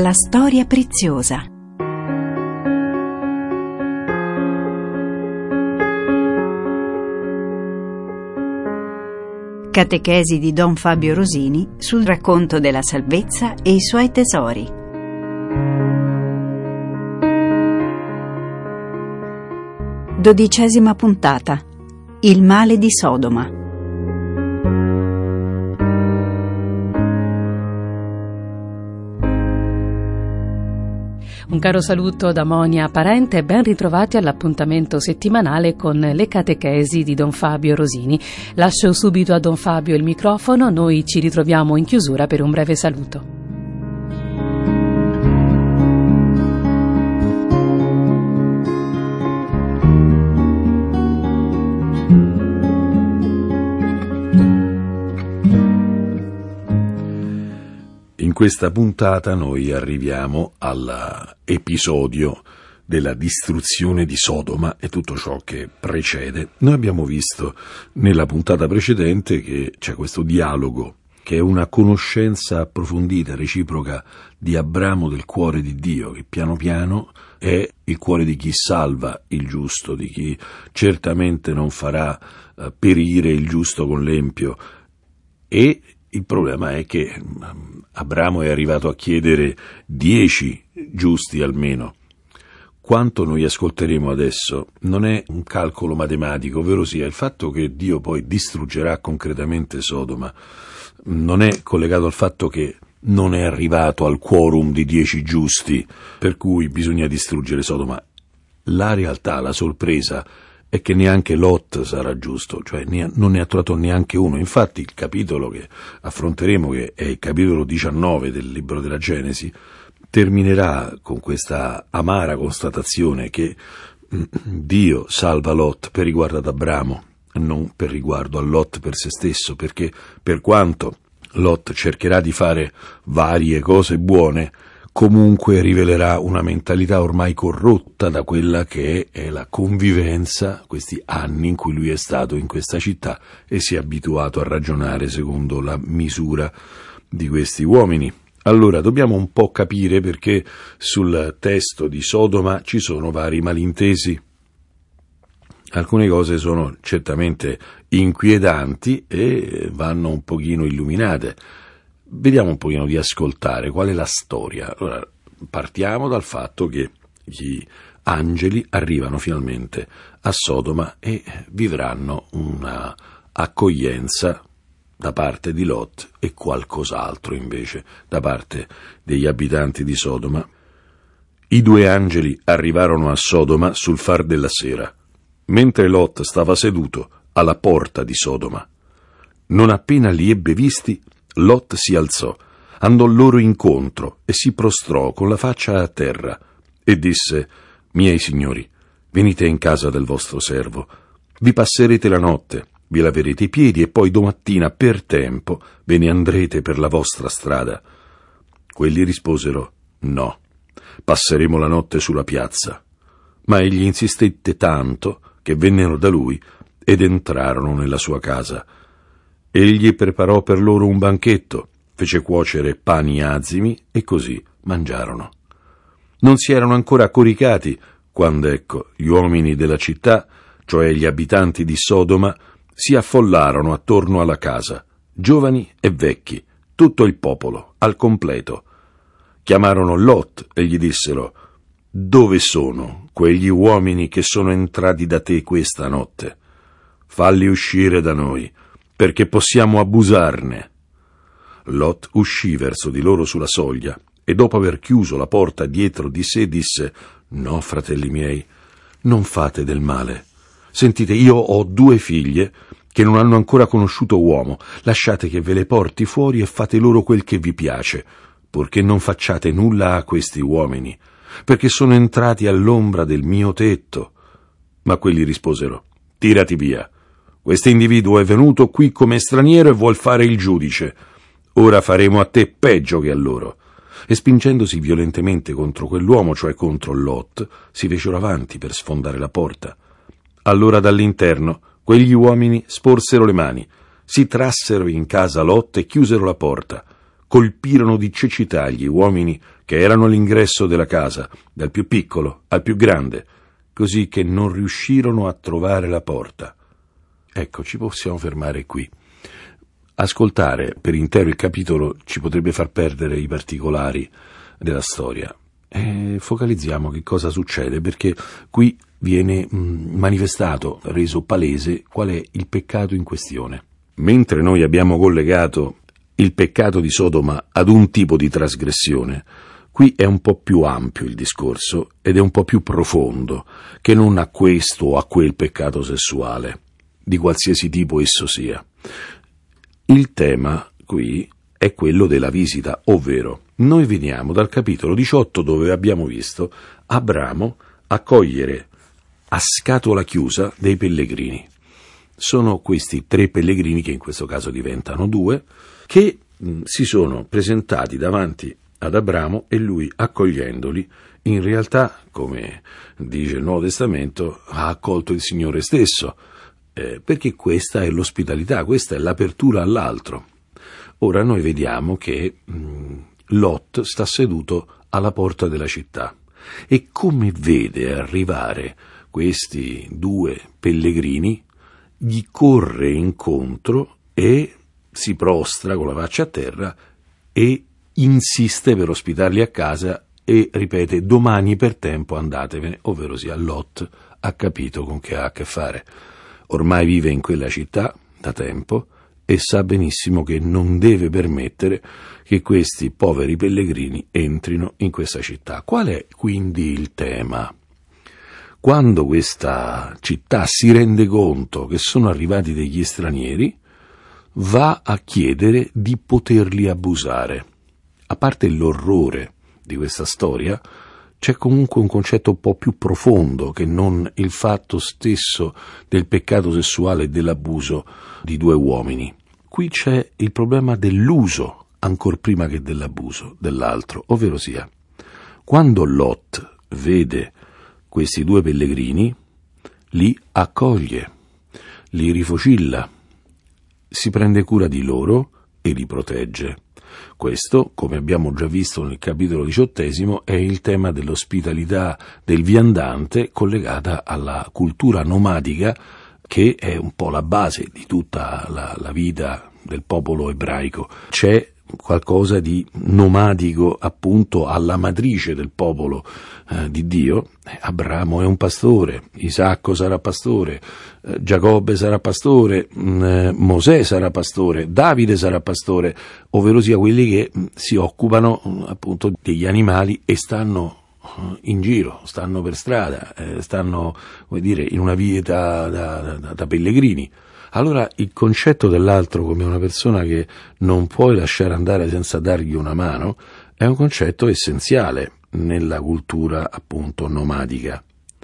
La storia preziosa. Catechesi di Don Fabio Rosini sul racconto della salvezza e i suoi tesori. Dodicesima puntata. Il male di Sodoma. Un caro saluto da Monia Parente e ben ritrovati all'appuntamento settimanale con le catechesi di Don Fabio Rosini. Lascio subito a Don Fabio il microfono, noi ci ritroviamo in chiusura per un breve saluto. In questa puntata noi arriviamo all'episodio della distruzione di Sodoma e tutto ciò che precede. Noi abbiamo visto nella puntata precedente che c'è questo dialogo, che è una conoscenza approfondita, reciproca di Abramo del cuore di Dio, che piano piano è il cuore di chi salva il giusto, di chi certamente non farà perire il giusto con l'empio. E il problema è che Abramo è arrivato a chiedere 10 giusti almeno. Quanto noi ascolteremo adesso non è un calcolo matematico, ovvero sia il fatto che Dio poi distruggerà concretamente Sodoma, non è collegato al fatto che non è arrivato al quorum di 10 giusti per cui bisogna distruggere Sodoma. La realtà, la sorpresa è che neanche Lot sarà giusto, cioè non ne ha trovato neanche uno. Infatti il capitolo che affronteremo, che è il capitolo 19 del libro della Genesi, terminerà con questa amara constatazione che Dio salva Lot per riguardo ad Abramo, non per riguardo a Lot per se stesso, perché per quanto Lot cercherà di fare varie cose buone, comunque rivelerà una mentalità ormai corrotta da quella che è la convivenza, questi anni in cui lui è stato in questa città e si è abituato a ragionare secondo la misura di questi uomini. Allora dobbiamo un po' capire perché sul testo di Sodoma ci sono vari malintesi. Alcune cose sono certamente inquietanti e vanno un pochino illuminate. Vediamo un pochino di ascoltare qual è la storia. Allora, partiamo dal fatto che gli angeli arrivano finalmente a Sodoma e vivranno una accoglienza da parte di Lot e qualcos'altro invece da parte degli abitanti di Sodoma. I 2 angeli arrivarono a Sodoma sul far della sera, mentre Lot stava seduto alla porta di Sodoma. Non appena li ebbe visti, Lot si alzò, andò loro incontro e si prostrò con la faccia a terra e disse: «Miei signori, venite in casa del vostro servo, vi passerete la notte, vi laverete i piedi e poi domattina per tempo ve ne andrete per la vostra strada». Quelli risposero: «No, passeremo la notte sulla piazza». Ma egli insistette tanto che vennero da lui ed entrarono nella sua casa. Egli preparò per loro un banchetto, fece cuocere pani azimi e così mangiarono. Non si erano ancora coricati quando, ecco, gli uomini della città, cioè gli abitanti di Sodoma, si affollarono attorno alla casa, giovani e vecchi, tutto il popolo, al completo. Chiamarono Lot e gli dissero: «Dove sono quegli uomini che sono entrati da te questa notte? Falli uscire da noi, perché possiamo abusarne». Lot uscì verso di loro sulla soglia e dopo aver chiuso la porta dietro di sé disse: «No, fratelli miei, non fate del male. Sentite, io ho 2 figlie che non hanno ancora conosciuto uomo. Lasciate che ve le porti fuori e fate loro quel che vi piace, purché non facciate nulla a questi uomini, perché sono entrati all'ombra del mio tetto». Ma quelli risposero: «Tirati via. Questo individuo è venuto qui come straniero e vuol fare il giudice. Ora faremo a te peggio che a loro». E spingendosi violentemente contro quell'uomo, cioè contro Lot, si fecero avanti per sfondare la porta. Allora dall'interno quegli uomini sporsero le mani, si trassero in casa Lot e chiusero la porta. colpirono di cecità gli uomini che erano all'ingresso della casa, dal più piccolo al più grande, così che non riuscirono a trovare la porta. Ecco, ci possiamo fermare qui. Ascoltare per intero il capitolo ci potrebbe far perdere i particolari della storia. Focalizziamo che cosa succede, perché qui viene manifestato, reso palese, qual è il peccato in questione. Mentre noi abbiamo collegato il peccato di Sodoma ad un tipo di trasgressione, qui è un po' più ampio il discorso ed è un po' più profondo, che non a questo o a quel peccato sessuale, di qualsiasi tipo esso sia. Il tema qui è quello della visita, ovvero noi veniamo dal capitolo 18 dove abbiamo visto Abramo accogliere a scatola chiusa dei pellegrini. Sono questi 3 pellegrini, che in questo caso diventano 2, che si sono presentati davanti ad Abramo e lui, accogliendoli, in realtà, come dice il Nuovo Testamento, ha accolto il Signore stesso, perché questa è l'ospitalità, questa è l'apertura all'altro. Ora noi vediamo che Lot sta seduto alla porta della città e come vede arrivare questi 2 pellegrini, gli corre incontro e si prostra con la faccia a terra e insiste per ospitarli a casa e ripete: domani per tempo andatevene, ovvero sia Lot ha capito con che ha a che fare. Ormai vive in quella città da tempo e sa benissimo che non deve permettere che questi poveri pellegrini entrino in questa città. Qual è quindi il tema? Quando questa città si rende conto che sono arrivati degli stranieri, va a chiedere di poterli abusare. A parte l'orrore di questa storia, c'è comunque un concetto un po' più profondo che non il fatto stesso del peccato sessuale e dell'abuso di 2 uomini. Qui c'è il problema dell'uso, ancor prima che dell'abuso dell'altro, ovvero sia, quando Lot vede questi 2 pellegrini, li accoglie, li rifocilla, si prende cura di loro e li protegge. Questo, come abbiamo già visto nel capitolo 18, è il tema dell'ospitalità del viandante collegata alla cultura nomadica, che è un po' la base di tutta la vita del popolo ebraico. C'è qualcosa di nomadico appunto alla matrice del popolo di Dio. Abramo è un pastore, Isacco sarà pastore, Giacobbe sarà pastore, Mosè sarà pastore, Davide sarà pastore, ovvero sia quelli che si occupano appunto degli animali e stanno in giro, stanno per strada, stanno, come dire, in una vita da pellegrini. Allora il concetto dell'altro come una persona che non puoi lasciare andare senza dargli una mano è un concetto essenziale nella cultura appunto nomadica.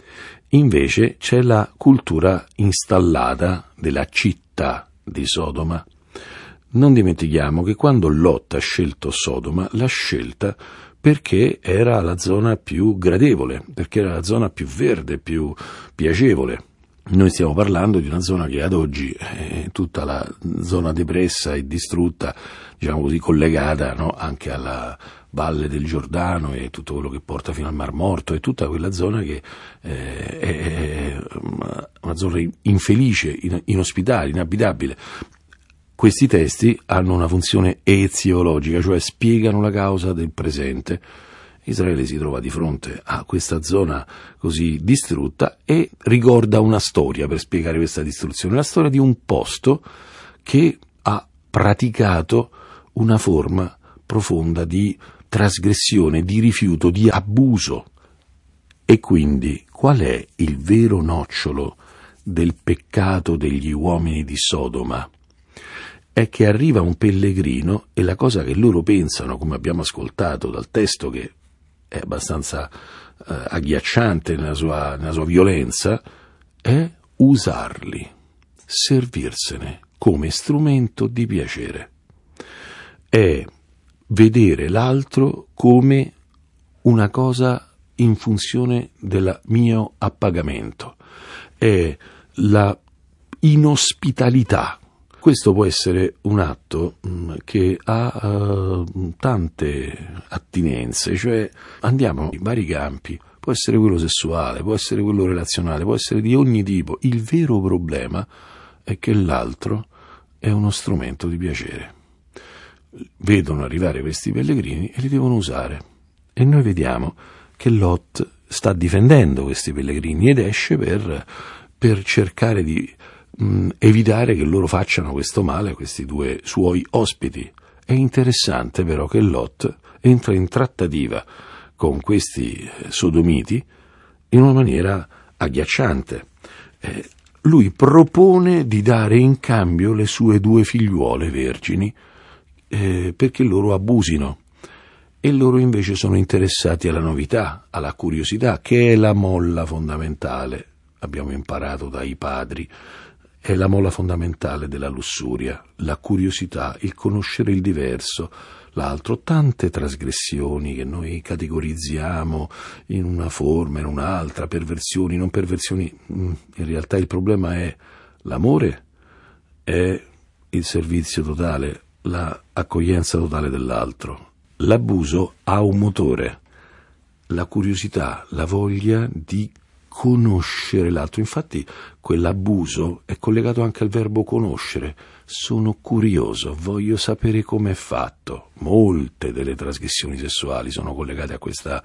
Invece c'è la cultura installata della città di Sodoma. Non dimentichiamo che quando Lot ha scelto Sodoma, l'ha scelta perché era la zona più gradevole, perché era la zona più verde, più piacevole. Noi stiamo parlando di una zona che ad oggi è tutta la zona depressa e distrutta, diciamo così, collegata, no, anche alla valle del Giordano e tutto quello che porta fino al Mar Morto, e tutta quella zona che è una zona infelice, inospitale, inabitabile. Questi testi hanno una funzione eziologica, cioè spiegano la causa del presente. Israele si trova di fronte a questa zona così distrutta e ricorda una storia per spiegare questa distruzione, la storia di un posto che ha praticato una forma profonda di trasgressione, di rifiuto, di abuso. E quindi qual è il vero nocciolo del peccato degli uomini di Sodoma? È che arriva un pellegrino e la cosa che loro pensano, come abbiamo ascoltato dal testo che è abbastanza agghiacciante nella sua violenza, è usarli, servirsene come strumento di piacere. È vedere l'altro come una cosa in funzione del mio appagamento. È la inospitalità Questo può essere un atto che ha tante attinenze, cioè andiamo in vari campi, può essere quello sessuale, può essere quello relazionale, può essere di ogni tipo. Il vero problema è che l'altro è uno strumento di piacere. Vedono arrivare questi pellegrini e li devono usare. E noi vediamo che Lot sta difendendo questi pellegrini ed esce per cercare di evitare che loro facciano questo male a questi due suoi ospiti. È interessante però che Lot entra in trattativa con questi sodomiti in una maniera agghiacciante. Lui propone di dare in cambio le sue due figliuole vergini perché loro abusino, e loro invece sono interessati alla novità, alla curiosità, che è la molla fondamentale, abbiamo imparato dai padri, è la molla fondamentale della lussuria, la curiosità, il conoscere il diverso, l'altro. Tante trasgressioni che noi categorizziamo in una forma, in un'altra, perversioni, non perversioni. In realtà il problema è l'amore, è il servizio totale, l'accoglienza totale dell'altro. L'abuso ha un motore, la curiosità, la voglia di conoscere l'altro. Infatti quell'abuso è collegato anche al verbo conoscere. Sono curioso, voglio sapere com'è fatto. Molte delle trasgressioni sessuali sono collegate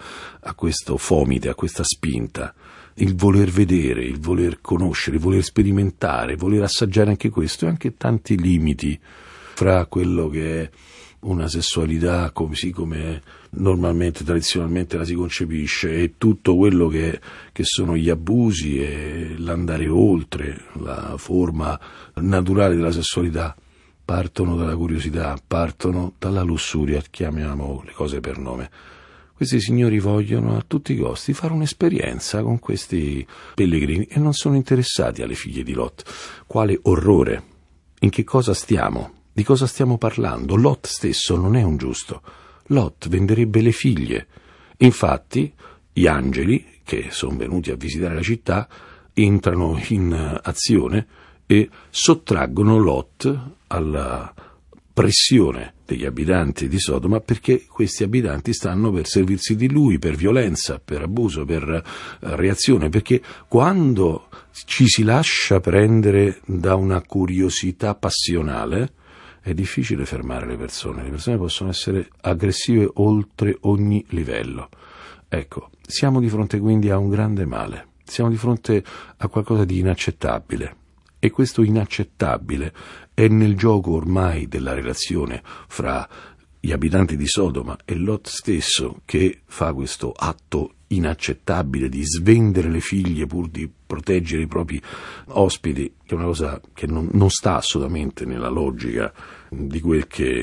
a questo fomite, a questa spinta. Il voler vedere, il voler conoscere, il voler sperimentare, il voler assaggiare anche questo, e anche tanti limiti fra quello che è una sessualità così come normalmente, tradizionalmente la si concepisce, e tutto quello che sono gli abusi e l'andare oltre la forma naturale della sessualità. Partono dalla curiosità, partono dalla lussuria, chiamiamo le cose per nome. Questi signori vogliono a tutti i costi fare un'esperienza con questi pellegrini e non sono interessati alle figlie di Lot. Quale orrore! In che cosa stiamo? Di cosa stiamo parlando? Lot stesso non è un giusto. Lot venderebbe le figlie. Infatti, gli angeli, che sono venuti a visitare la città, entrano in azione e sottraggono Lot alla pressione degli abitanti di Sodoma, perché questi abitanti stanno per servirsi di lui, per violenza, per abuso, per reazione, perché quando ci si lascia prendere da una curiosità passionale è difficile fermare le persone possono essere aggressive oltre ogni livello. Ecco, siamo di fronte quindi a un grande male, siamo di fronte a qualcosa di inaccettabile, e questo inaccettabile è nel gioco ormai della relazione fra gli abitanti di Sodoma e Lot stesso, che fa questo atto inaccettabile di svendere le figlie pur di proteggere i propri ospiti, che è una cosa che non sta assolutamente nella logica di quel che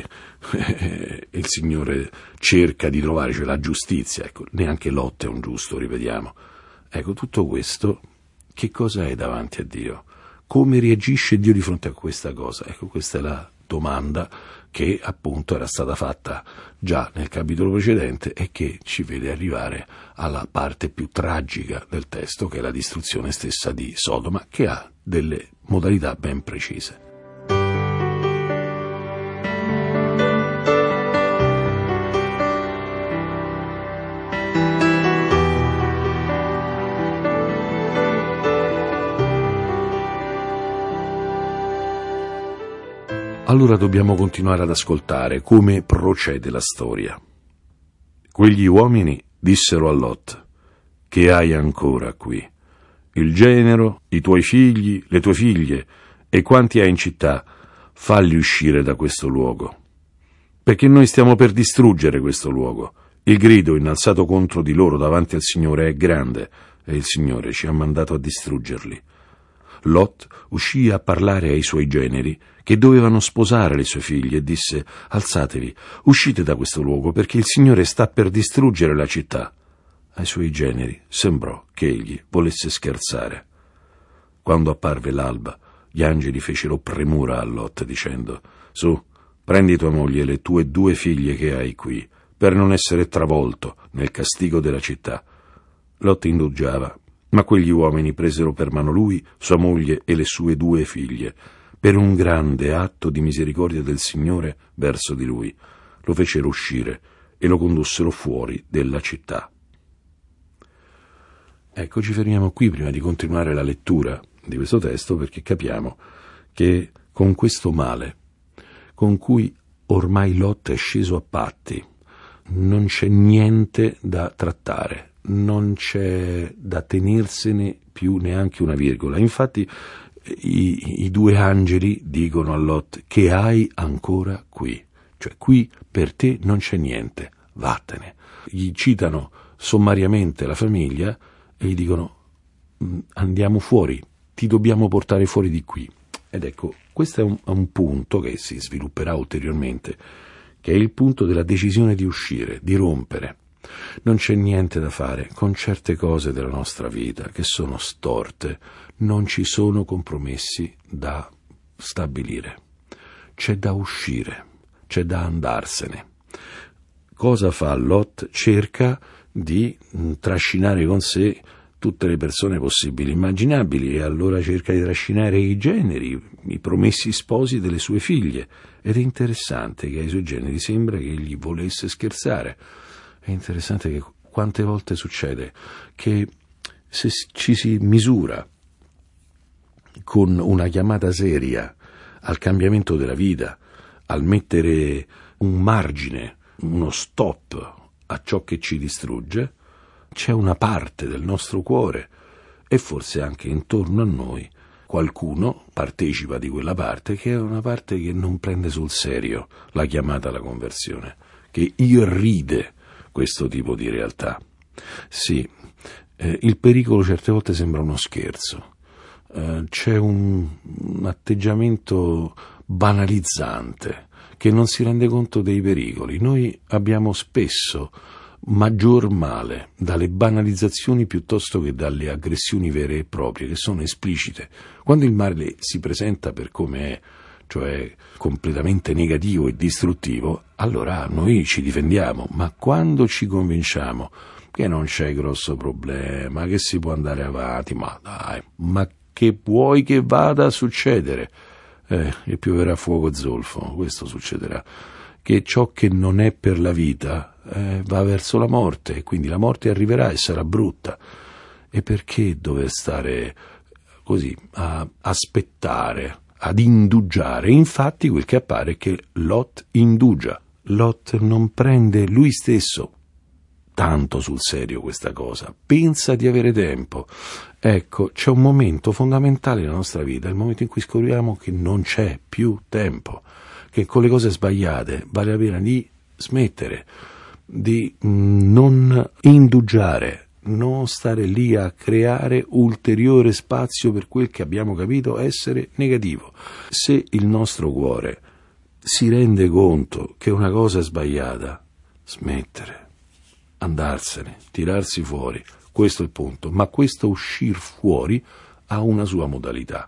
il Signore cerca di trovare, cioè la giustizia. Ecco, neanche Lot è un giusto, ripetiamo. Ecco, tutto questo, che cosa è davanti a Dio? Come reagisce Dio di fronte a questa cosa? Ecco, questa è la domanda che appunto era stata fatta già nel capitolo precedente e che ci vede arrivare alla parte più tragica del testo, che è la distruzione stessa di Sodoma, che ha delle modalità ben precise. Allora dobbiamo continuare ad ascoltare come procede la storia. Quegli uomini dissero a Lot: «Che hai ancora qui? Il genero, i tuoi figli, le tue figlie e quanti hai in città, falli uscire da questo luogo. Perché noi stiamo per distruggere questo luogo. Il grido innalzato contro di loro davanti al Signore è grande e il Signore ci ha mandato a distruggerli». Lot uscì a parlare ai suoi generi, che dovevano sposare le sue figlie, e disse: «Alzatevi, uscite da questo luogo, perché il Signore sta per distruggere la città». Ai suoi generi sembrò che egli volesse scherzare. Quando apparve l'alba, gli angeli fecero premura a Lot, dicendo: «Su, prendi tua moglie e le tue 2 figlie che hai qui, per non essere travolto nel castigo della città». Lot indugiava, ma quegli uomini presero per mano lui, sua moglie e le sue 2 figlie, per un grande atto di misericordia del Signore verso di lui, lo fecero uscire e lo condussero fuori della città. Ecco, ci fermiamo qui prima di continuare la lettura di questo testo, perché capiamo che con questo male, con cui ormai Lot è sceso a patti, non c'è niente da trattare, non c'è da tenersene più neanche una virgola. Infatti i due angeli dicono a Lot: che hai ancora qui? Cioè, qui per te non c'è niente, vattene. Gli citano sommariamente la famiglia e gli dicono: andiamo fuori, ti dobbiamo portare fuori di qui. Ed ecco, questo è un punto che si svilupperà ulteriormente, che è il punto della decisione di uscire, di rompere. Non c'è niente da fare con certe cose della nostra vita che sono storte, non ci sono compromessi da stabilire. C'è da uscire, c'è da andarsene. Cosa fa Lot? Cerca di trascinare con sé tutte le persone possibili e immaginabili, e allora cerca di trascinare i generi, i promessi sposi delle sue figlie. Ed è interessante che ai suoi generi sembra che egli volesse scherzare. È interessante che quante volte succede che se ci si misura con una chiamata seria al cambiamento della vita, al mettere un margine, uno stop a ciò che ci distrugge, c'è una parte del nostro cuore, e forse anche intorno a noi qualcuno partecipa di quella parte, che è una parte che non prende sul serio la chiamata alla conversione, che irride questo tipo di realtà. Sì, il pericolo certe volte sembra uno scherzo, c'è un atteggiamento banalizzante che non si rende conto dei pericoli. Noi abbiamo spesso maggior male dalle banalizzazioni piuttosto che dalle aggressioni vere e proprie, che sono esplicite. Quando il male si presenta per come è, cioè completamente negativo e distruttivo, allora noi ci difendiamo, ma quando ci convinciamo che non c'è grosso problema, che si può andare avanti, ma dai, ma che vuoi che vada a succedere? E pioverà fuoco e zolfo, questo succederà, che ciò che non è per la vita va verso la morte, e quindi la morte arriverà e sarà brutta. E perché dover stare così a aspettare, ad indugiare? Infatti quel che appare è che Lot indugia. Lot non prende lui stesso tanto sul serio questa cosa, pensa di avere tempo. Ecco, c'è un momento fondamentale nella nostra vita, il momento in cui scopriamo che non c'è più tempo, che con le cose sbagliate vale la pena di smettere, di non indugiare, non stare lì a creare ulteriore spazio per quel che abbiamo capito essere negativo. Se il nostro cuore si rende conto che una cosa è sbagliata, smettere, andarsene, tirarsi fuori, questo è il punto. Ma questo uscir fuori ha una sua modalità.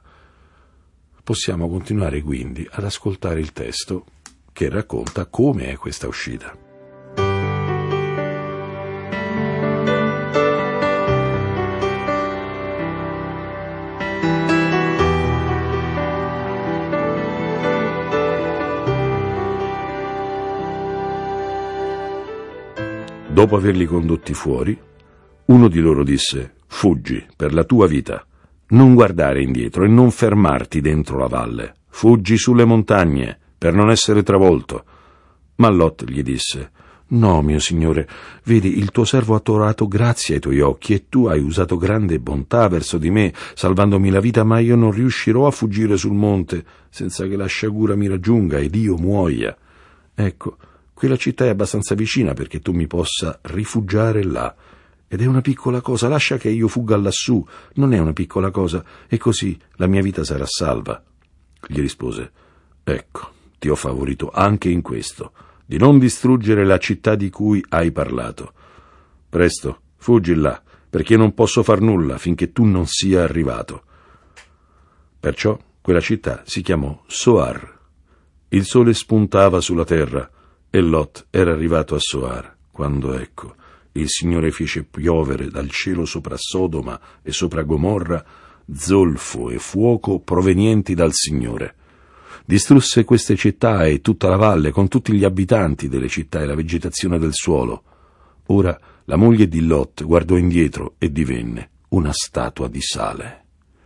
Possiamo continuare quindi ad ascoltare il testo che racconta come è questa uscita. Dopo averli condotti fuori, uno di loro disse: «Fuggi per la tua vita, non guardare indietro e non fermarti dentro la valle, fuggi sulle montagne per non essere travolto». Ma Lot gli disse: «No, mio signore, vedi, il tuo servo ha trovato grazia ai tuoi occhi e tu hai usato grande bontà verso di me, salvandomi la vita, ma io non riuscirò a fuggire sul monte senza che la sciagura mi raggiunga ed io muoia. Ecco, quella città è abbastanza vicina perché tu mi possa rifugiare là. Ed è una piccola cosa, lascia che io fugga lassù, non è una piccola cosa, e così la mia vita sarà salva». Gli rispose: «Ecco, ti ho favorito anche in questo, di non distruggere la città di cui hai parlato. Presto, fuggi là, perché non posso far nulla finché tu non sia arrivato». Perciò quella città si chiamò Soar. Il sole spuntava sulla terra, e Lot era arrivato a Soar, quando, ecco, il Signore fece piovere dal cielo sopra Sodoma e sopra Gomorra zolfo e fuoco provenienti dal Signore. Distrusse queste città e tutta la valle, con tutti gli abitanti delle città e la vegetazione del suolo. Ora la moglie di Lot guardò indietro e divenne una statua di sale.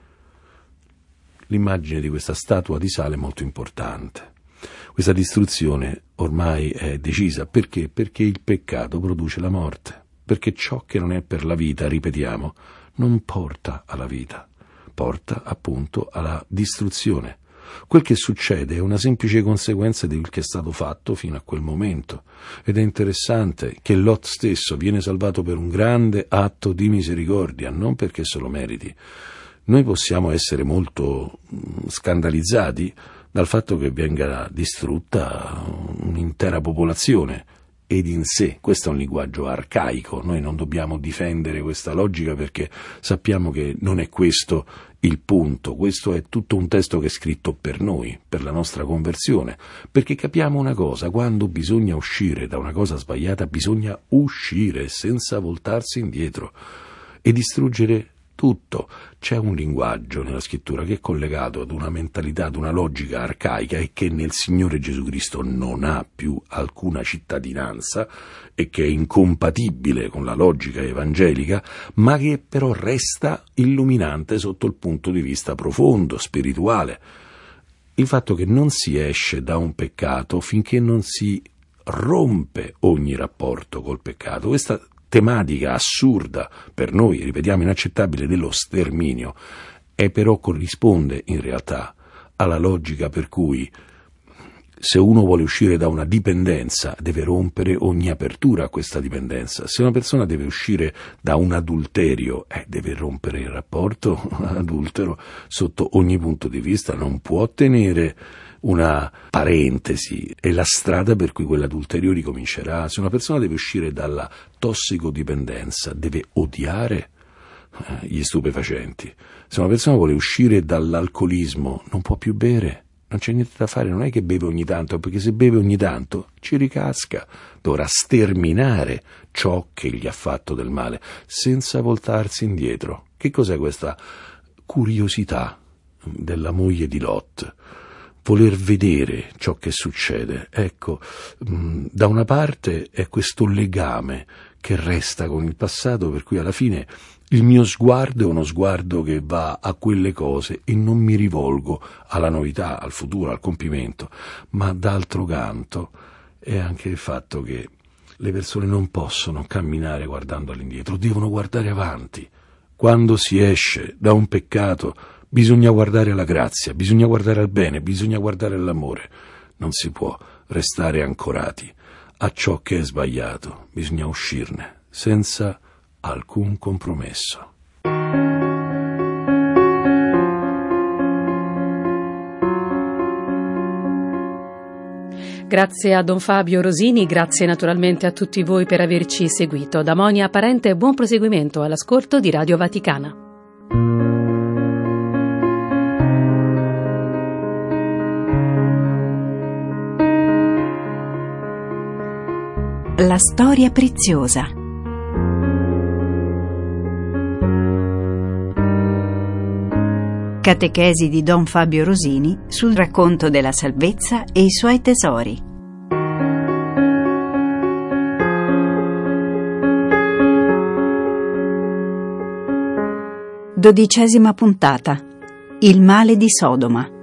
L'immagine di questa statua di sale è molto importante. Questa distruzione ormai è decisa. Perché? Perché il peccato produce la morte. Perché ciò che non è per la vita, ripetiamo, non porta alla vita, porta appunto alla distruzione. Quel che succede è una semplice conseguenza di quel che è stato fatto fino a quel momento. Ed è interessante che Lot stesso viene salvato per un grande atto di misericordia, non perché se lo meriti. Noi possiamo essere molto scandalizzati dal fatto che venga distrutta un'intera popolazione, ed in sé, questo è un linguaggio arcaico, noi non dobbiamo difendere questa logica perché sappiamo che non è questo il punto, questo è tutto un testo che è scritto per noi, per la nostra conversione, perché capiamo una cosa: quando bisogna uscire da una cosa sbagliata bisogna uscire senza voltarsi indietro e distruggere tutto. C'è un linguaggio nella scrittura che è collegato ad una mentalità, ad una logica arcaica e che nel Signore Gesù Cristo non ha più alcuna cittadinanza e che è incompatibile con la logica evangelica, ma che però resta illuminante sotto il punto di vista profondo, spirituale. Il fatto che non si esce da un peccato finché non si rompe ogni rapporto col peccato. Questa tematica assurda, per noi, ripetiamo, inaccettabile, dello sterminio, però corrisponde in realtà alla logica per cui se uno vuole uscire da una dipendenza deve rompere ogni apertura a questa dipendenza. Se una persona deve uscire da un adulterio, deve rompere il rapporto adultero sotto ogni punto di vista, non può tenere una parentesi, è la strada per cui quell'adulterio ricomincerà. Se una persona deve uscire dalla tossicodipendenza, deve odiare gli stupefacenti. Se una persona vuole uscire dall'alcolismo, non può più bere, non c'è niente da fare, non è che beve ogni tanto, perché se beve ogni tanto ci ricasca. Dovrà sterminare ciò che gli ha fatto del male, senza voltarsi indietro. Che cos'è questa curiosità della moglie di Lot? Voler vedere ciò che succede. Ecco, da una parte è questo legame che resta con il passato, per cui alla fine il mio sguardo è uno sguardo che va a quelle cose e non mi rivolgo alla novità, al futuro, al compimento, ma d'altro canto è anche il fatto che le persone non possono camminare guardando all'indietro, devono guardare avanti. Quando si esce da un peccato bisogna guardare alla grazia, bisogna guardare al bene, bisogna guardare all'amore. Non si può restare ancorati a ciò che è sbagliato, bisogna uscirne senza alcun compromesso. Grazie a Don Fabio Rosini, grazie naturalmente a tutti voi per averci seguito. Da Monia Parente buon proseguimento all'ascolto di Radio Vaticana. La storia preziosa. Catechesi di Don Fabio Rosini sul racconto della salvezza e i suoi tesori. 12ª puntata. Il male di Sodoma.